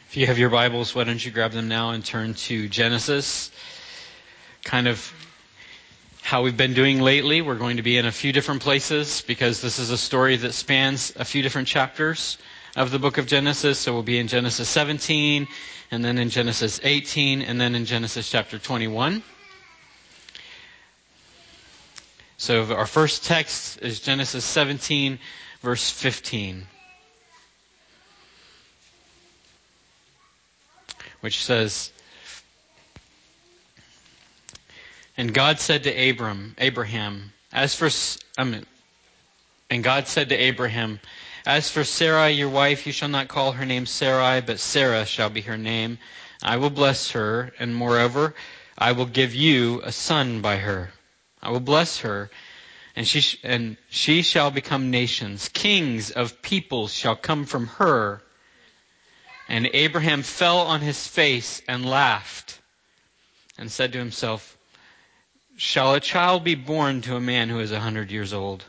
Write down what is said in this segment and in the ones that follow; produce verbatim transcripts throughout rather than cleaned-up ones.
If you have your Bibles, why don't you grab them now and turn to Genesis. Kind of how we've been doing lately. We're going to be in a few different places because this is a story that spans a few different chapters of the book of Genesis. So we'll be in Genesis seventeen, and then in Genesis eighteen, and then in Genesis chapter twenty-one. So our first text is Genesis seventeen, verse fifteen. Which says, "And God said to Abram, Abraham, as for I mean, and God said to Abraham, as for Sarai your wife, you shall not call her name Sarai, but Sarah shall be her name. I will bless her, and moreover, I will give you a son by her. I will bless her, and she sh- and she shall become nations. Kings of peoples shall come from her." And Abraham fell on his face and laughed and said to himself, "Shall a child be born to a man who is a hundred years old?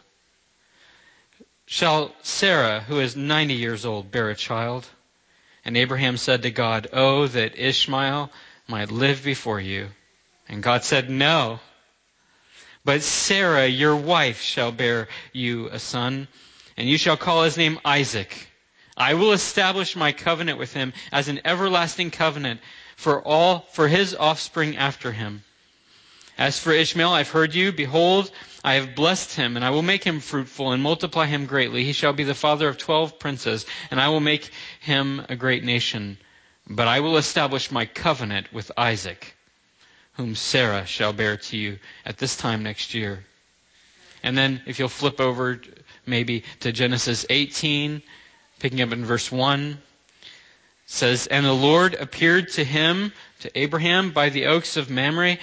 Shall Sarah, who is ninety years old, bear a child?" And Abraham said to God, "Oh, that Ishmael might live before you." And God said, "No, but Sarah, your wife, shall bear you a son, and you shall call his name Isaac. I will establish my covenant with him as an everlasting covenant for all, for his offspring after him. As for Ishmael, I've heard you. Behold, I have blessed him, and I will make him fruitful and multiply him greatly. He shall be the father of twelve princes, and I will make him a great nation. But I will establish my covenant with Isaac, whom Sarah shall bear to you at this time next year." And then if you'll flip over maybe to Genesis eighteen, picking up in verse one, says, "And the Lord appeared to him, to Abraham, by the oaks of Mamre,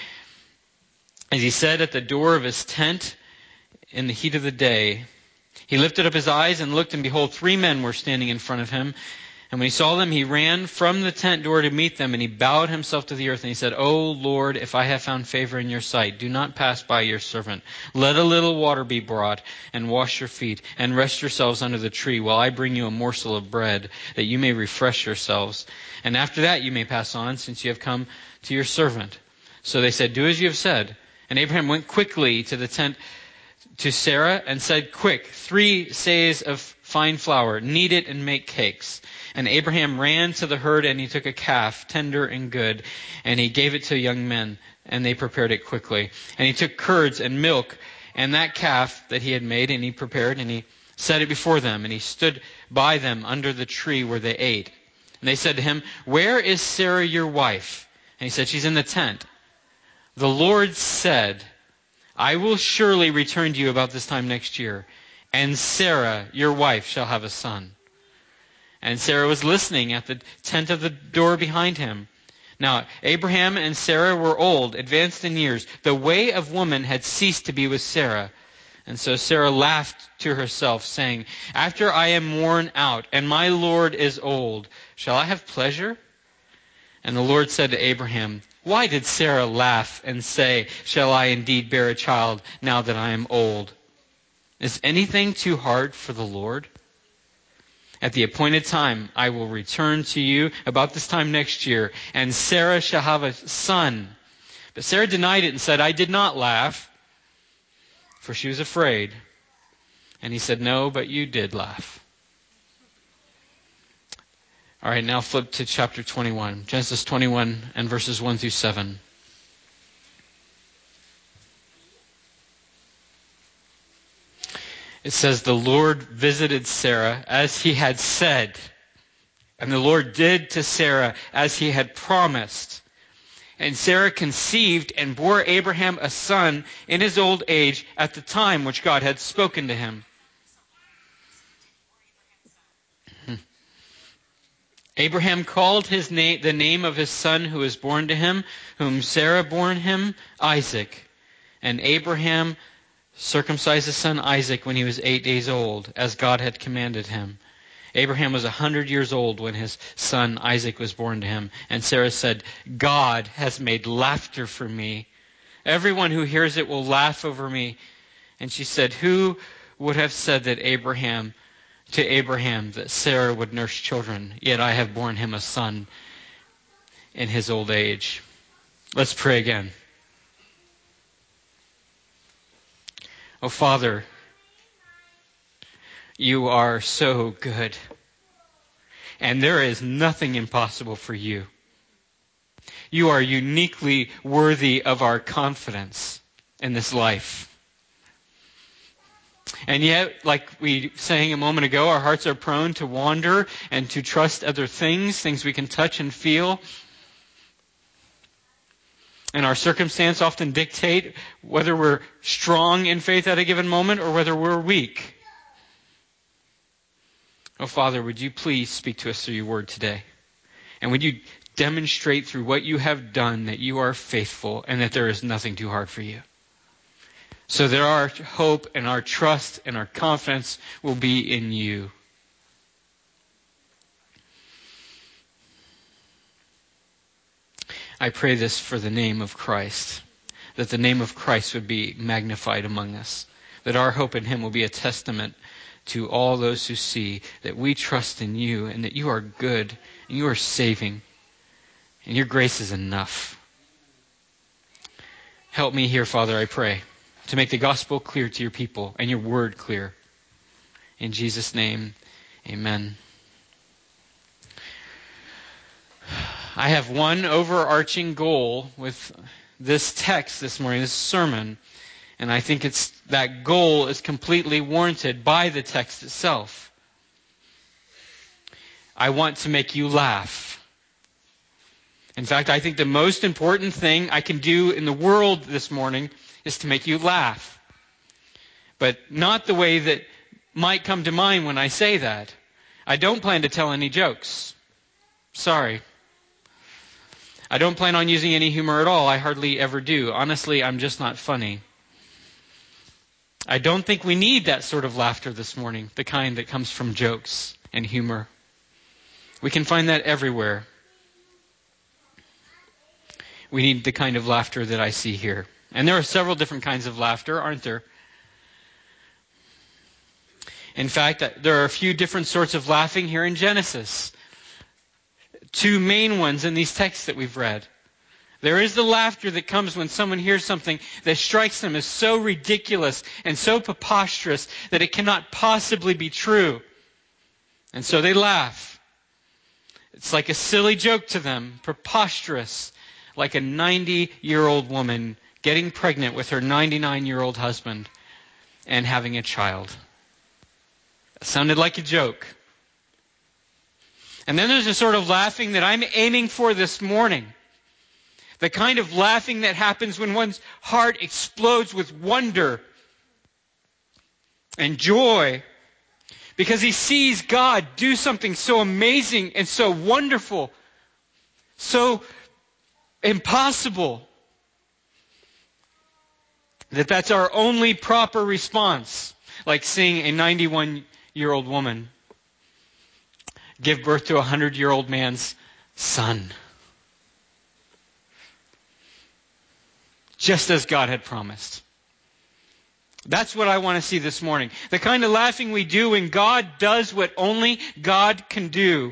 as he said at the door of his tent in the heat of the day. He lifted up his eyes and looked, and behold, three men were standing in front of him. And when he saw them, he ran from the tent door to meet them, and he bowed himself to the earth, and he said, O Lord, if I have found favor in your sight, do not pass by your servant. Let a little water be brought, and wash your feet, and rest yourselves under the tree, while I bring you a morsel of bread, that you may refresh yourselves. And after that you may pass on, since you have come to your servant." So they said, "Do as you have said." And Abraham went quickly to the tent to Sarah, and said, "Quick, three seahs of fine flour, knead it and make cakes." And Abraham ran to the herd, and he took a calf, tender and good, and he gave it to young men, and they prepared it quickly. And he took curds and milk, and that calf that he had made, and he prepared, and he set it before them, and he stood by them under the tree where they ate. And they said to him, "Where is Sarah your wife?" And he said, "She's in the tent." The Lord said, "I will surely return to you about this time next year, and Sarah, your wife, shall have a son." And Sarah was listening at the tent of the door behind him. Now, Abraham and Sarah were old, advanced in years. The way of woman had ceased to be with Sarah. And so Sarah laughed to herself, saying, "After I am worn out, and my Lord is old, shall I have pleasure?" And the Lord said to Abraham, "Why did Sarah laugh and say, 'Shall I indeed bear a child now that I am old?' Is anything too hard for the Lord? At the appointed time, I will return to you about this time next year, and Sarah shall have a son." But Sarah denied it and said, "I did not laugh," for she was afraid. And he said, "No, but you did laugh." All right, now flip to chapter twenty-one. Genesis twenty-one and verses one through seven. It says, "The Lord visited Sarah as he had said, and the Lord did to Sarah as he had promised. And Sarah conceived and bore Abraham a son in his old age at the time which God had spoken to him." Abraham called his name, the name of his son who was born to him, whom Sarah bore him, Isaac. And Abraham circumcised his son Isaac when he was eight days old, as God had commanded him. Abraham was a hundred years old when his son Isaac was born to him. And Sarah said, "God has made laughter for me. Everyone who hears it will laugh over me." And she said, "Who would have said that Abraham to Abraham that Sarah would nurse children, yet I have borne him a son in his old age. Let's pray again. Oh, Father, you are so good, and there is nothing impossible for you. You are uniquely worthy of our confidence in this life. And yet, like we sang a moment ago, our hearts are prone to wander and to trust other things, things we can touch and feel. And our circumstance often dictate whether we're strong in faith at a given moment or whether we're weak. Oh, Father, would you please speak to us through your word today? And would you demonstrate through what you have done that you are faithful and that there is nothing too hard for you? So that our hope and our trust and our confidence will be in you. I pray this for the name of Christ, that the name of Christ would be magnified among us, that our hope in him will be a testament to all those who see that we trust in you and that you are good and you are saving and your grace is enough. Help me here, Father, I pray, to make the gospel clear to your people and your word clear. In Jesus' name, amen. I have one overarching goal with this text this morning, this sermon, and I think it's that goal is completely warranted by the text itself. I want to make you laugh. In fact, I think the most important thing I can do in the world this morning is to make you laugh. But not the way that might come to mind when I say that. I don't plan to tell any jokes. Sorry. I don't plan on using any humor at all. I hardly ever do. Honestly, I'm just not funny. I don't think we need that sort of laughter this morning, the kind that comes from jokes and humor. We can find that everywhere. We need the kind of laughter that I see here. And there are several different kinds of laughter, aren't there? In fact, there are a few different sorts of laughing here in Genesis. Two main ones in these texts that we've read. There is the laughter that comes when someone hears something that strikes them as so ridiculous and so preposterous that it cannot possibly be true. And so they laugh. It's like a silly joke to them, preposterous, like a ninety-year-old woman getting pregnant with her ninety-nine-year-old husband and having a child. It sounded like a joke. And then there's a sort of laughing that I'm aiming for this morning. The kind of laughing that happens when one's heart explodes with wonder and joy because he sees God do something so amazing and so wonderful, so impossible, that that's our only proper response. Like seeing a ninety-one-year-old woman give birth to a hundred-year-old man's son. Just as God had promised. That's what I want to see this morning. The kind of laughing we do when God does what only God can do.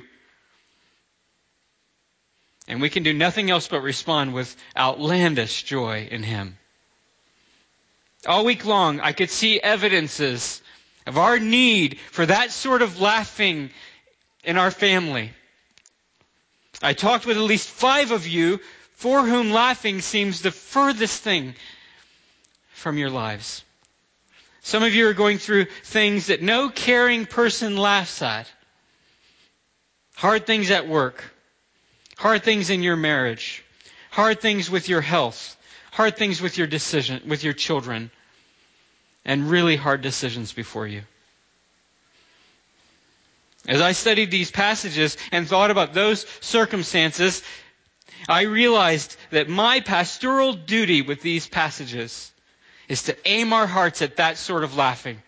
And we can do nothing else but respond with outlandish joy in Him. All week long, I could see evidences of our need for that sort of laughing in our family. I talked with at least five of you for whom laughing seems the furthest thing from your lives. Some of you are going through things that no caring person laughs at. Hard things at work. Hard things in your marriage. Hard things with your health. Hard things with your decision, with your children. And really hard decisions before you. As I studied these passages and thought about those circumstances, I realized that my pastoral duty with these passages is to aim our hearts at that sort of laughing.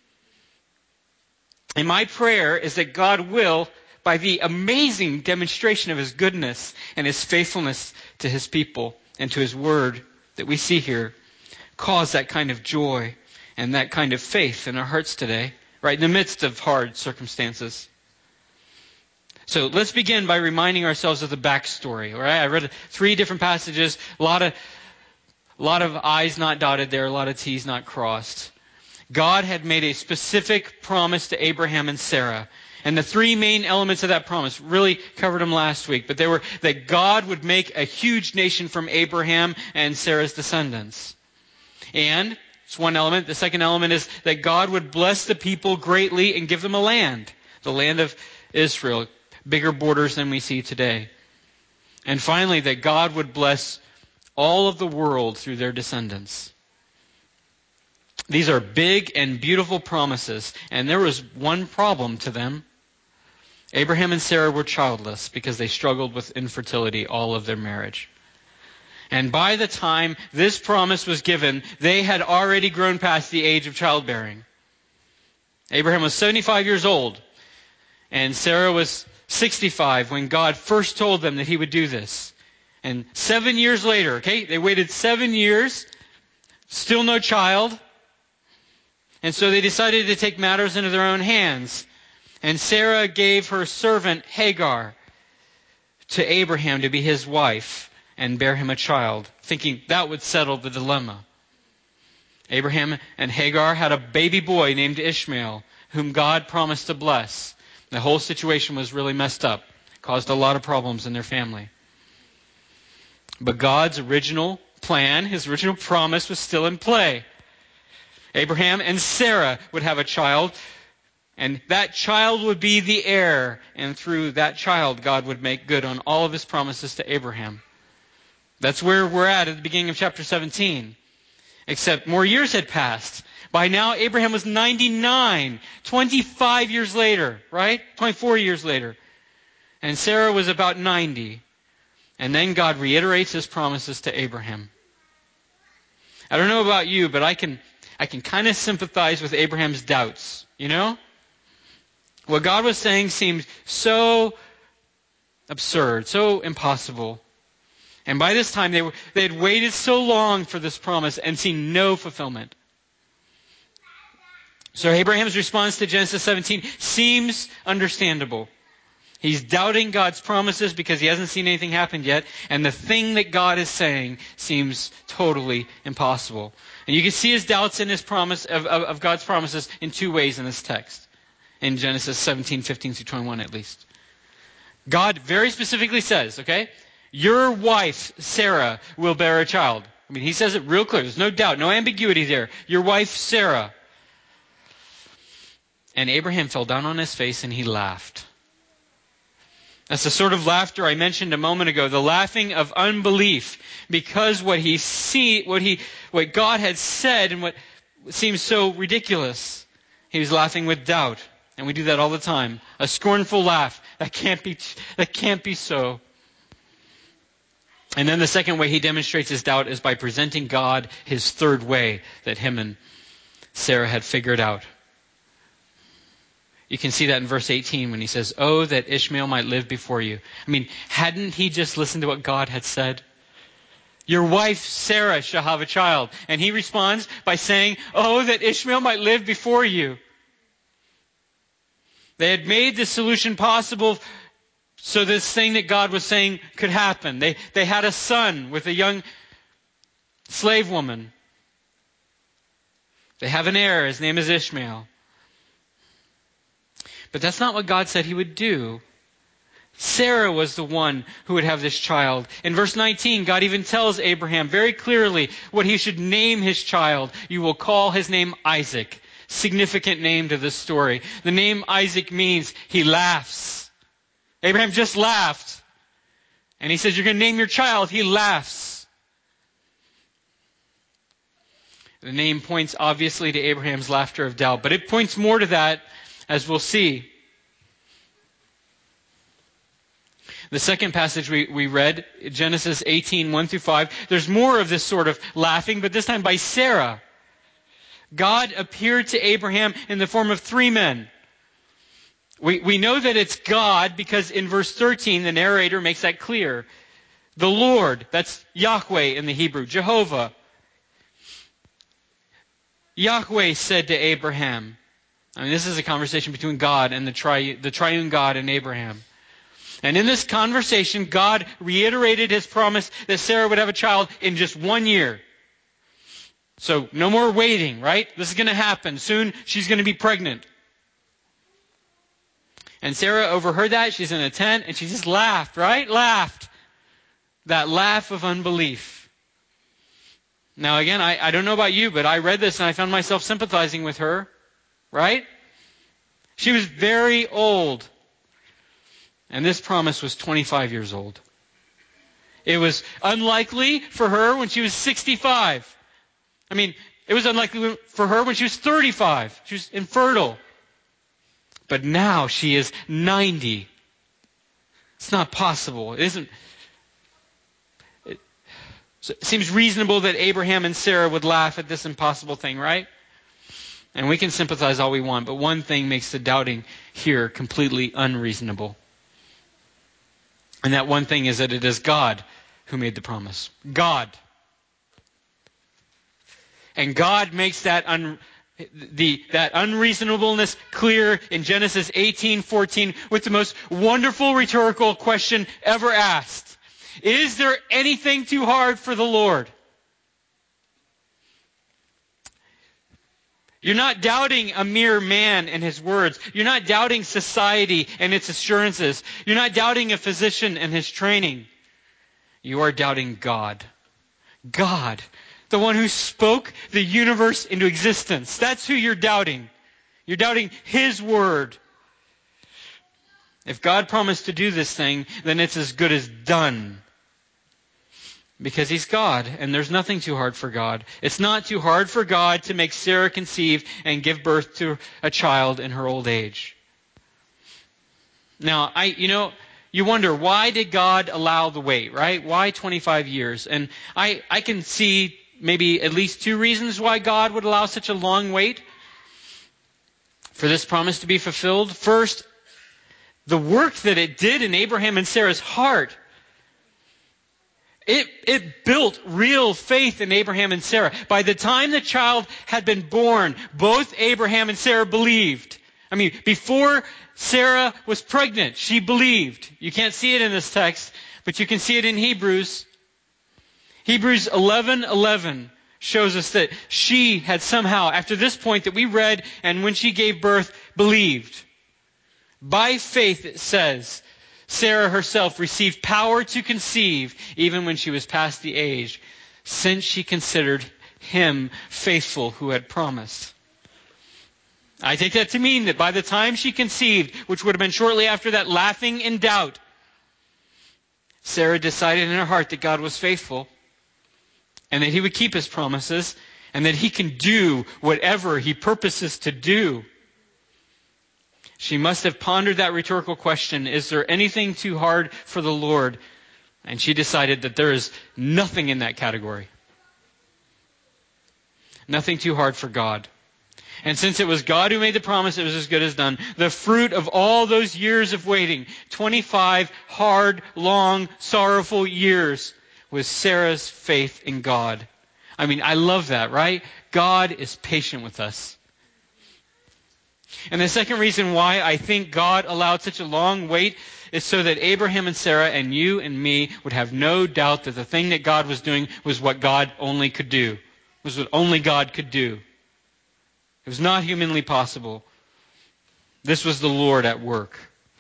And my prayer is that God will, by the amazing demonstration of His goodness and His faithfulness to His people and to His word that we see here, cause that kind of joy and that kind of faith in our hearts today, right in the midst of hard circumstances. So let's begin by reminding ourselves of the backstory. All right, I read three different passages, a lot of, a lot of I's not dotted there, a lot of T's not crossed. God had made a specific promise to Abraham and Sarah. And the three main elements of that promise, really covered them last week, but they were that God would make a huge nation from Abraham and Sarah's descendants. And it's one element. The second element is that God would bless the people greatly and give them a land, the land of Israel, bigger borders than we see today. And finally, that God would bless all of the world through their descendants. These are big and beautiful promises, and there was one problem to them. Abraham and Sarah were childless because they struggled with infertility all of their marriage. And by the time this promise was given, they had already grown past the age of childbearing. Abraham was seventy-five years old, and Sarah was sixty-five when God first told them that he would do this. And seven years later, okay, they waited seven years, still no child. And so they decided to take matters into their own hands. And Sarah gave her servant Hagar to Abraham to be his wife and bear him a child, thinking that would settle the dilemma. Abraham and Hagar had a baby boy named Ishmael, whom God promised to bless. The whole situation was really messed up, caused a lot of problems in their family. But God's original plan, his original promise, was still in play. Abraham and Sarah would have a child, and that child would be the heir, and through that child, God would make good on all of his promises to Abraham. That's where we're at at the beginning of chapter seventeen. Except more years had passed. By now, Abraham was ninety-nine, twenty-five years later, right? twenty-four years later. And Sarah was about ninety. And then God reiterates his promises to Abraham. I don't know about you, but I can I can kind of sympathize with Abraham's doubts, you know? What God was saying seemed so absurd, so impossible. And by this time, they were they had waited so long for this promise and seen no fulfillment. So Abraham's response to Genesis seventeen seems understandable. He's doubting God's promises because he hasn't seen anything happen yet, and the thing that God is saying seems totally impossible. And you can see his doubts in his promise of, of, of God's promises in two ways in this text. In Genesis seventeen, fifteen through twenty-one at least. God very specifically says, okay, your wife, Sarah, will bear a child. I mean, he says it real clear. There's no doubt, no ambiguity there. Your wife, Sarah. And Abraham fell down on his face and he laughed. That's the sort of laughter I mentioned a moment ago, the laughing of unbelief, because what he see, what he, what God had said and what seems so ridiculous, he was laughing with doubt. And we do that all the time. A scornful laugh. That can't be, that can't be so. And then the second way he demonstrates his doubt is by presenting God his third way that him and Sarah had figured out. You can see that in verse eighteen when he says, "Oh, that Ishmael might live before you." I mean, hadn't he just listened to what God had said? Your wife, Sarah, shall have a child. And he responds by saying, "Oh, that Ishmael might live before you." They had made the solution possible so this thing that God was saying could happen. They, they had a son with a young slave woman. They have an heir. His name is Ishmael. But that's not what God said he would do. Sarah was the one who would have this child. In verse nineteen, God even tells Abraham very clearly what he should name his child. You will call his name Isaac. Significant name to this story. The name Isaac means he laughs. Abraham just laughed. And he says, you're going to name your child. He laughs. The name points obviously to Abraham's laughter of doubt, but it points more to that, as we'll see. The second passage we, we read, Genesis eighteen, one through five, there's more of this sort of laughing, but this time by Sarah. God appeared to Abraham in the form of three men. We, we know that it's God because in verse thirteen, the narrator makes that clear. The Lord, that's Yahweh in the Hebrew, Jehovah. Yahweh said to Abraham, I mean, this is a conversation between God and the, tri- the triune God and Abraham. And in this conversation, God reiterated his promise that Sarah would have a child in just one year. So no more waiting, right? This is going to happen. Soon she's going to be pregnant. And Sarah overheard that. She's in a tent and she just laughed, right? Laughed. That laugh of unbelief. Now again, I, I don't know about you, but I read this and I found myself sympathizing with her, right? She was very old. And this promise was twenty-five years old. It was unlikely for her when she was sixty-five. I mean, it was unlikely for her when she was thirty-five. She was infertile. But now she is ninety. It's not possible. It isn't. It, it seems reasonable that Abraham and Sarah would laugh at this impossible thing, right? And we can sympathize all we want, but one thing makes the doubting here completely unreasonable. And that one thing is that it is God who made the promise. God. And God makes that un, the that unreasonableness clear in Genesis eighteen fourteen with the most wonderful rhetorical question ever asked. Is there anything too hard for the Lord? You're not doubting a mere man and his words. You're not doubting society and its assurances. You're not doubting a physician and his training. You are doubting God. God, the one who spoke the universe into existence. That's who you're doubting. You're doubting his word. If God promised to do this thing, then it's as good as done. Because he's God, and there's nothing too hard for God. It's not too hard for God to make Sarah conceive and give birth to a child in her old age. Now, I, you know, you wonder, why did God allow the wait, right? Why twenty-five years? And I, I can see maybe at least two reasons why God would allow such a long wait for this promise to be fulfilled. First, the work that it did in Abraham and Sarah's heart. It, it built real faith in Abraham and Sarah. By the time the child had been born, both Abraham and Sarah believed. I mean, before Sarah was pregnant, she believed. You can't see it in this text, but you can see it in Hebrews. Hebrews eleven eleven shows us that she had somehow, after this point that we read, and when she gave birth, believed. By faith, it says, Sarah herself received power to conceive even when she was past the age, since she considered him faithful who had promised. I take that to mean that by the time she conceived, which would have been shortly after that laughing in doubt, Sarah decided in her heart that God was faithful and that he would keep his promises and that he can do whatever he purposes to do. She must have pondered that rhetorical question, is there anything too hard for the Lord? And she decided that there is nothing in that category. Nothing too hard for God. And since it was God who made the promise, it was as good as done. The fruit of all those years of waiting, twenty-five hard, long, sorrowful years, was Sarah's faith in God. I mean, I love that, right? God is patient with us. And the second reason why I think God allowed such a long wait is so that Abraham and Sarah and you and me would have no doubt that the thing that God was doing was what God only could do. Was what only God could do. It was not humanly possible. This was the Lord at work.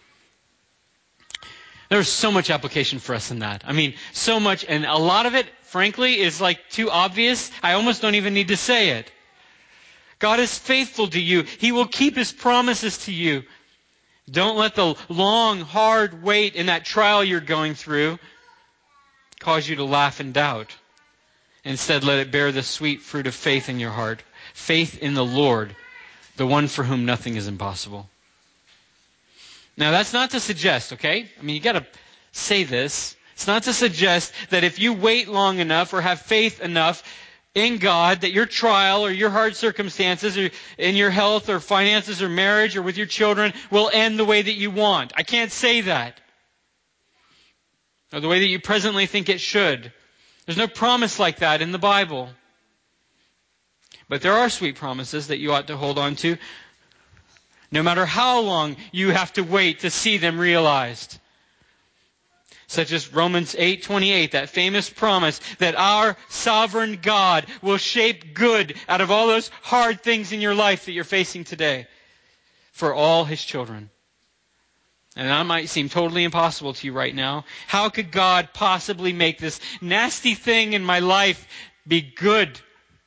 There's so much application for us in that. I mean, so much, and a lot of it, frankly, is like too obvious. I almost don't even need to say it. God is faithful to you. He will keep his promises to you. Don't let the long, hard wait in that trial you're going through cause you to laugh and doubt. Instead, let it bear the sweet fruit of faith in your heart. Faith in the Lord, the one for whom nothing is impossible. Now, that's not to suggest, okay? I mean, you got to say this. It's not to suggest that if you wait long enough or have faith enough in God, that your trial or your hard circumstances or in your health or finances or marriage or with your children will end the way that you want. I can't say that. Or the way that you presently think it should. There's no promise like that in the Bible. But there are sweet promises that you ought to hold on to. No matter how long you have to wait to see them realized. Such as Romans eight twenty-eight, that famous promise that our sovereign God will shape good out of all those hard things in your life that you're facing today for all His children. And that might seem totally impossible to you right now. How could God possibly make this nasty thing in my life be good?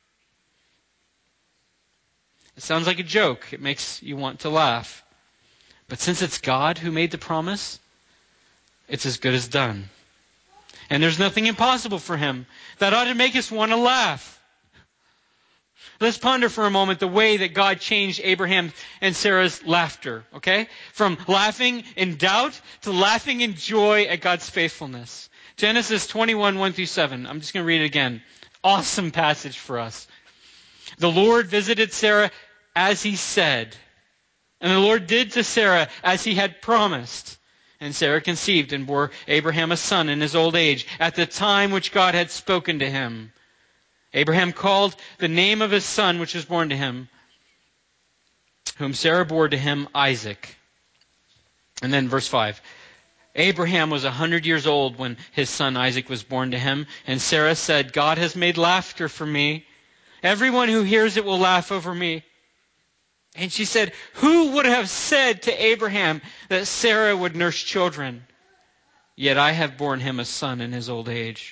It sounds like a joke. It makes you want to laugh. But since it's God who made the promise, it's as good as done. And there's nothing impossible for Him. That ought to make us want to laugh. Let's ponder for a moment the way that God changed Abraham and Sarah's laughter, okay? From laughing in doubt to laughing in joy at God's faithfulness. Genesis twenty-one, one through seven. I'm just going to read it again. Awesome passage for us. The Lord visited Sarah as He said, and the Lord did to Sarah as He had promised. And Sarah conceived and bore Abraham a son in his old age, at the time which God had spoken to him. Abraham called the name of his son which was born to him, whom Sarah bore to him, Isaac. And then verse five. Abraham was a hundred years old when his son Isaac was born to him. And Sarah said, God has made laughter for me. Everyone who hears it will laugh over me. And she said, who would have said to Abraham that Sarah would nurse children? Yet I have borne him a son in his old age.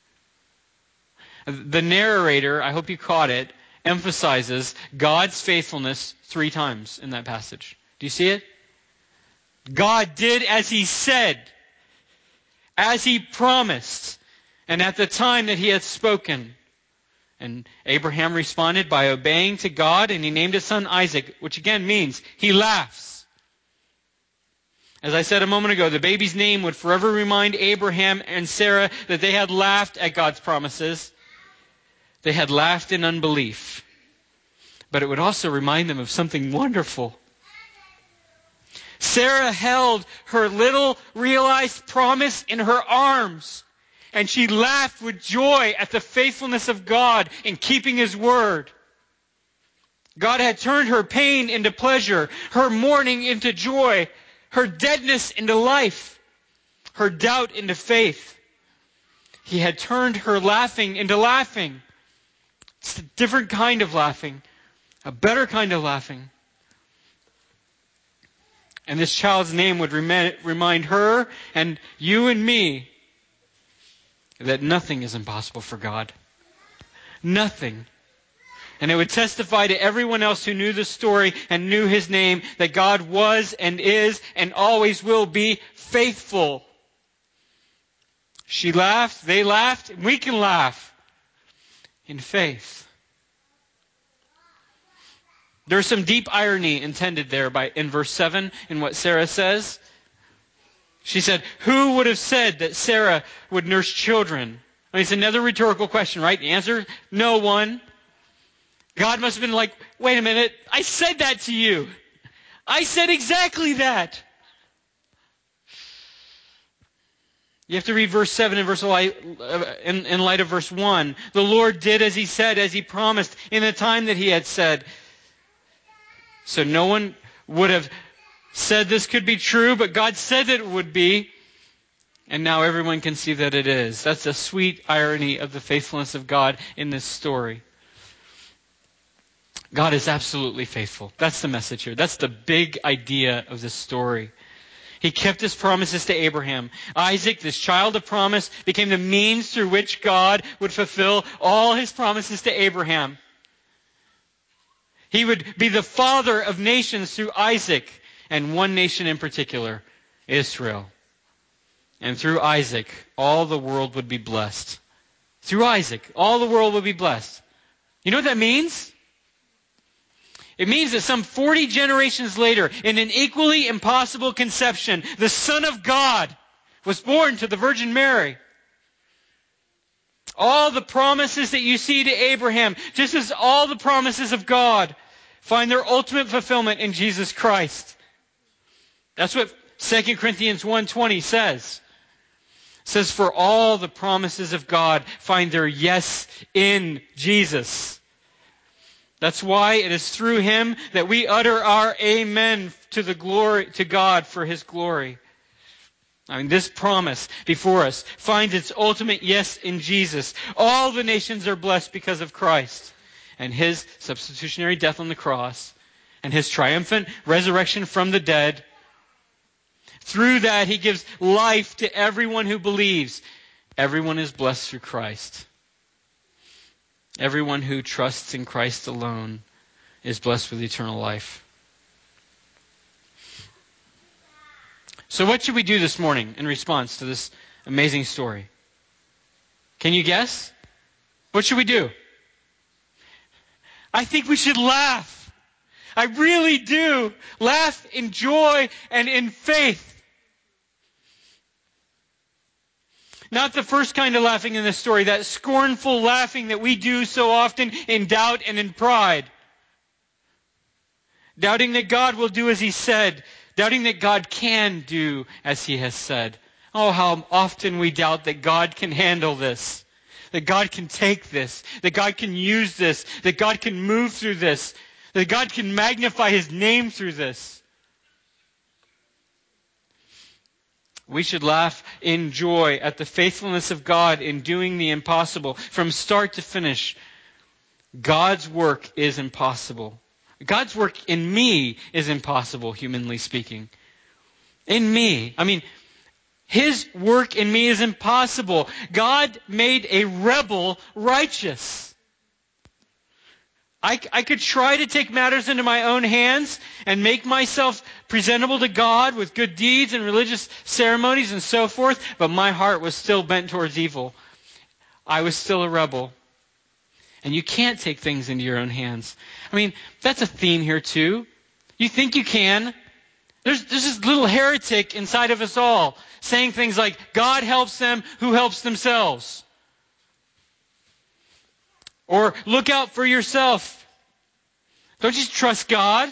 The narrator, I hope you caught it, emphasizes God's faithfulness three times in that passage. Do you see it? God did as He said, as He promised, and at the time that He had spoken. And Abraham responded by obeying to God, and he named his son Isaac, which again means he laughs. As I said a moment ago, the baby's name would forever remind Abraham and Sarah that they had laughed at God's promises. They had laughed in unbelief. But it would also remind them of something wonderful. Sarah held her little realized promise in her arms, and she laughed with joy at the faithfulness of God in keeping His word. God had turned her pain into pleasure, her mourning into joy, her deadness into life, her doubt into faith. He had turned her laughing into laughing. It's a different kind of laughing, a better kind of laughing. And this child's name would remind her and you and me that nothing is impossible for God. Nothing. And it would testify to everyone else who knew the story and knew His name that God was and is and always will be faithful. She laughed, they laughed, and we can laugh in faith. There's some deep irony intended there by in verse seven in what Sarah says. She said, who would have said that Sarah would nurse children? I mean, it's another rhetorical question, right? The answer, no one. God must have been like, wait a minute, I said that to you. I said exactly that. You have to read verse seven in, verse in, in light of verse one. The Lord did as He said, as He promised, in the time that He had said. So no one would have said this could be true, but God said that it would be. And now everyone can see that it is. That's a sweet irony of the faithfulness of God in this story. God is absolutely faithful. That's the message here. That's the big idea of this story. He kept His promises to Abraham. Isaac, this child of promise, became the means through which God would fulfill all His promises to Abraham. He would be the father of nations through Isaac, and one nation in particular, Israel. And through Isaac, all the world would be blessed. Through Isaac, all the world would be blessed. You know what that means? It means that some forty generations later, in an equally impossible conception, the Son of God was born to the Virgin Mary. All the promises that you see to Abraham, just as all the promises of God, find their ultimate fulfillment in Jesus Christ. That's what Second Corinthians one twenty says. It says, for all the promises of God find their yes in Jesus. That's why it is through him that we utter our amen to the glory, to God for his glory. I mean, this promise before us finds its ultimate yes in Jesus. All the nations are blessed because of Christ and his substitutionary death on the cross and his triumphant resurrection from the dead. Through that, he gives life to everyone who believes. Everyone is blessed through Christ. Everyone who trusts in Christ alone is blessed with eternal life. So what should we do this morning in response to this amazing story? Can you guess? What should we do? I think we should laugh. I really do. Laugh in joy and in faith. Not the first kind of laughing in this story, that scornful laughing that we do so often in doubt and in pride. Doubting that God will do as he said. Doubting that God can do as he has said. Oh, how often we doubt that God can handle this. That God can take this. That God can use this. That God can move through this. That God can magnify his name through this. We should laugh in joy at the faithfulness of God in doing the impossible. From start to finish, God's work is impossible. God's work in me is impossible, humanly speaking. In me. I mean, his work in me is impossible. God made a rebel righteous. I, I could try to take matters into my own hands and make myself presentable to God with good deeds and religious ceremonies and so forth, but my heart was still bent towards evil. I was still a rebel. And you can't take things into your own hands. I mean, that's a theme here too. You think you can. There's, there's this little heretic inside of us all saying things like, God helps them who helps themselves. Or look out for yourself. Don't just trust God.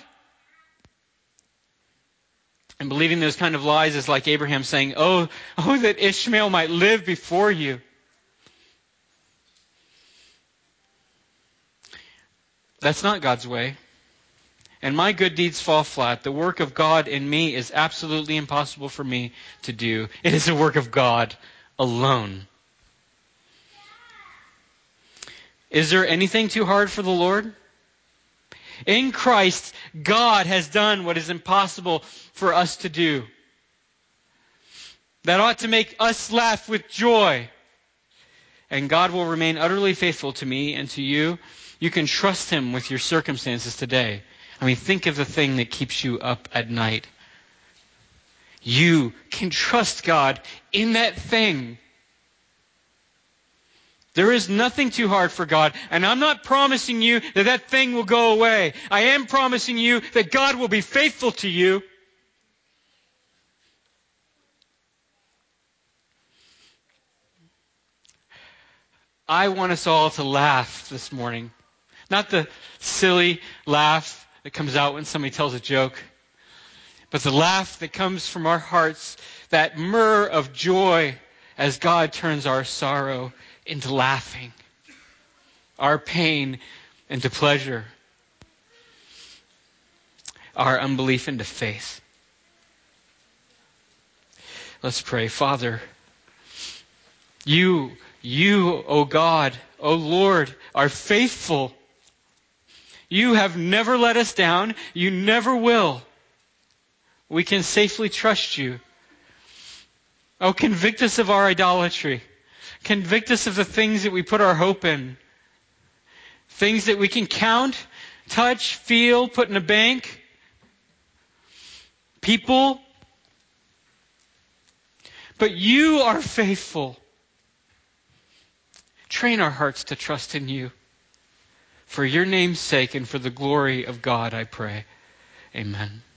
And believing those kind of lies is like Abraham saying, oh, oh, that Ishmael might live before you. That's not God's way. And my good deeds fall flat. The work of God in me is absolutely impossible for me to do. It is a work of God alone. Is there anything too hard for the Lord? In Christ, God has done what is impossible for us to do. That ought to make us laugh with joy. And God will remain utterly faithful to me and to you. You can trust him with your circumstances today. I mean, think of the thing that keeps you up at night. You can trust God in that thing. There is nothing too hard for God. And I'm not promising you that that thing will go away. I am promising you that God will be faithful to you. I want us all to laugh this morning. Not the silly laugh that comes out when somebody tells a joke, but the laugh that comes from our hearts, that myrrh of joy as God turns our sorrow into laughing, our pain into pleasure, our unbelief into faith. Let's pray. Father, you, you, O God, O Lord, are faithful. You have never let us down. You never will. We can safely trust you. Oh, convict us of our idolatry. Convict us of the things that we put our hope in. Things that we can count, touch, feel, put in a bank. People. But you are faithful. Train our hearts to trust in you. For your name's sake and for the glory of God, I pray. Amen.